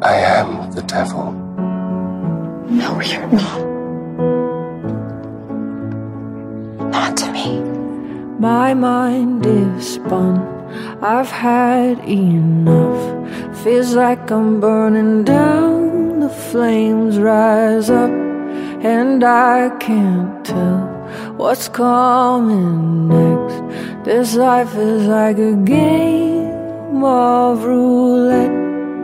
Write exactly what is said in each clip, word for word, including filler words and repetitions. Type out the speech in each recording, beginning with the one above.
I am the devil. No, you're not. Not to me. My mind is spun. I've had enough. Feels like I'm burning down. The flames rise up, and I can't tell what's coming next. This life is like a game of roulette.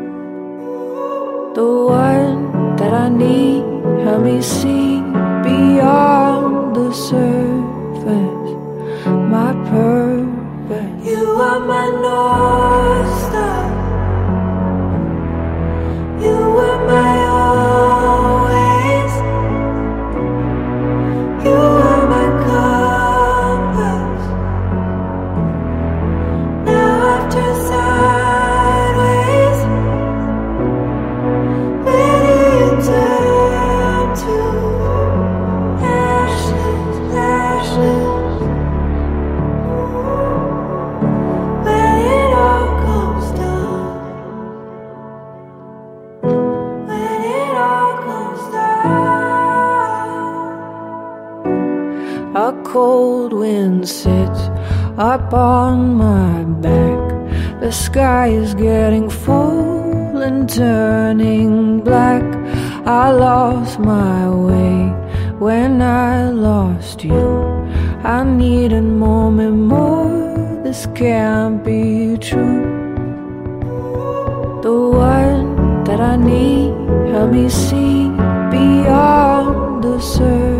The one that I need, help me see beyond the surface. My purpose. You are my North Star. You are my always. You are my compass. Now after sideways, where do you turn to? Ashes, ashes. When it all comes down, when it all comes down. A cold wind sits up on my back. The sky is getting full and turning black. I lost my way when I lost you. I need a moment more. This can't be true. The one that I need, help me see beyond the surface.